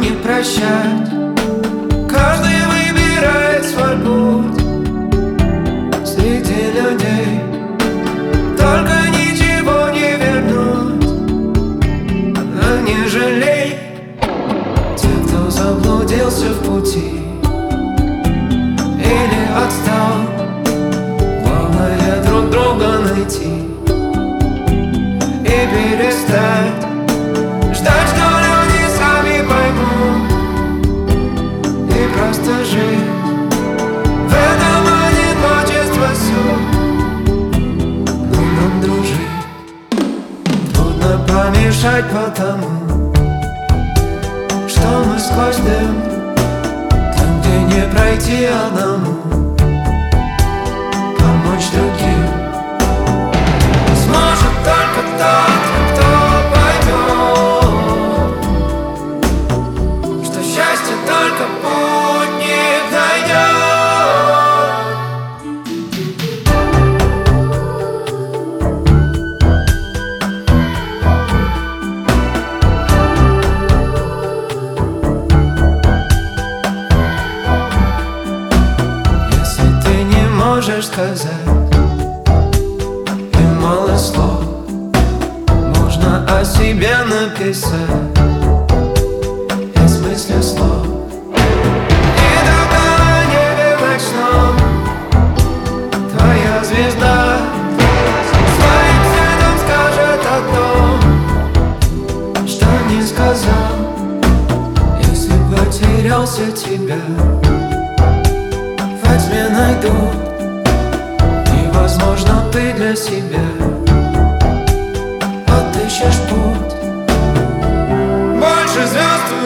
не прощать. Каждый выбирает свой путь среди людей. Только ничего не вернуть, а не жалей. Те, кто заблудился в пути или отстал, главное друг друга найти и перестать ждать, что люди сами поймут, и просто жить. В этом одиночество суть, но нам дружить трудно помешать, потому что мы сквозь дым, там, где не пройти одному, помочь другим сможет только тот, кто поймет, что счастье только путник найдет. Если ты не можешь сказать и мало слов, можно о себе написать из мысли слов. И тогда на небе ночном твоя звезда своим светом скажет о том, что не сказал. Если потерялся тебя, во тьме найду, и возможно ты для себя отыщешь путь. Больше звезд